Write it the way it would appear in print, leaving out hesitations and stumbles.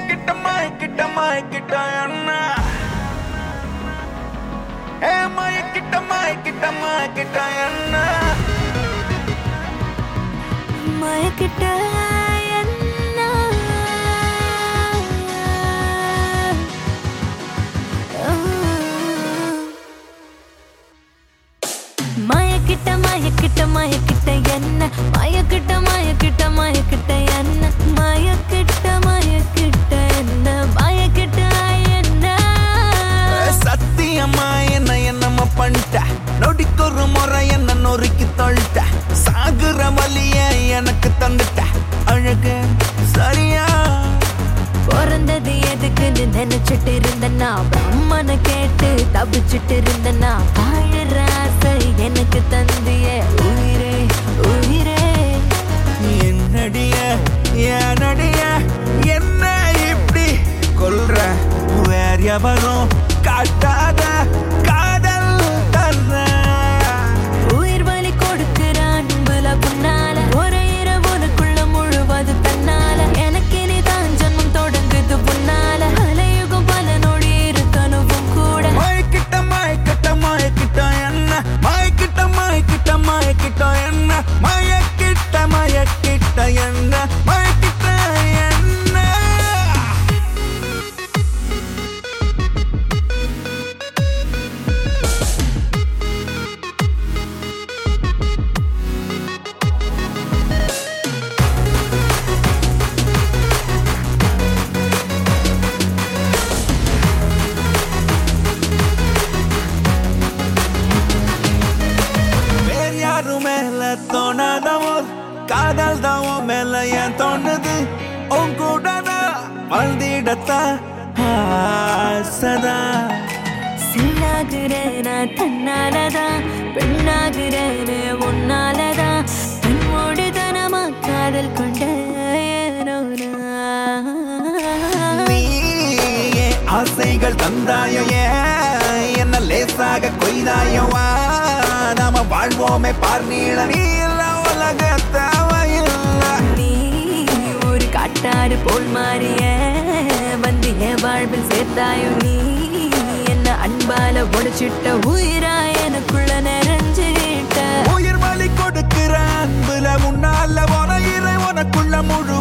மயக்கிட்ட என்ன மயக்கிட்ட என்ன மயக்கிட்ட என்ன மயக்கிட்ட மயக்கிட்ட மயக்கிட்ட என்ன மயக்கிட்ட மயக்கிட்ட மயக்கிட்ட என்ன மயக்கிட்ட மயக்கிட்ட என்ன மயக்கிட்ட என்ன சத்தியமா என்னம்மா பண்ணிட்ட நொடிக்கொரு முறை என்ன நொறுக்கி தொல்ட்ட சாகுற வலிய எனக்கு தந்துட்ட அழகு சரியா பிறந்தது எதுக்குன்னு நினைச்சிட்டு இருந்தனா பிரம்மனை கேட்டு தவிச்சிட்டு இருந்தனா வாழற ஆசை எனக்கு தந்திய உயிரே உயிரே என்னடிய என்ன இப்படி கொல்ற வேற எவரும் காட்டாத காதல் தர்ற உயிர் வலி கொடுக்கிற அன்புல புண்ணால ஒரு இரவுக்குள்ள முழுவது தன்னால எனக்கு நீதான் ஜன்மம் தொடங்குது புண்ணால அலையுகம் பல நொடி இருக்கணும் கூட மயக்கிட்ட என்ன மயக்கிட்ட என்ன மயக்கிட்ட என்ன மயக்கிட்ட என்ன மயக்கிட்ட என்ன மேல தோணாதவோ காதல் தான் மேல ஏன் தோணுது உன் கூட வாழ்ந்திடத்தான் சதா சில்லாகிறேன தன்னாலதான் பெண்ணாகிறேனே உன்னாலதான் பெண்ணோடு தனமா காதல் கொண்ட நீயே ஆசைகள் தந்தாயோ என்ன லேசாக கொய்தாயோவா நாம வாழ்வோமே பார்நீள நீ இல்ல உலக தேவையில்ல நீ ஒரு காட்டாறு போல் மாறிய வந்து என் வாழ்வில் சேர்த்தாயோ நீ என்ன அன்பால உடைச்சிட்ட உயிரா எனக்குள்ள நிறைஞ்சிட்ட உயிர் வலி கொடுக்கிற அன்புல முன்னால உன உனக்குள்ள முழு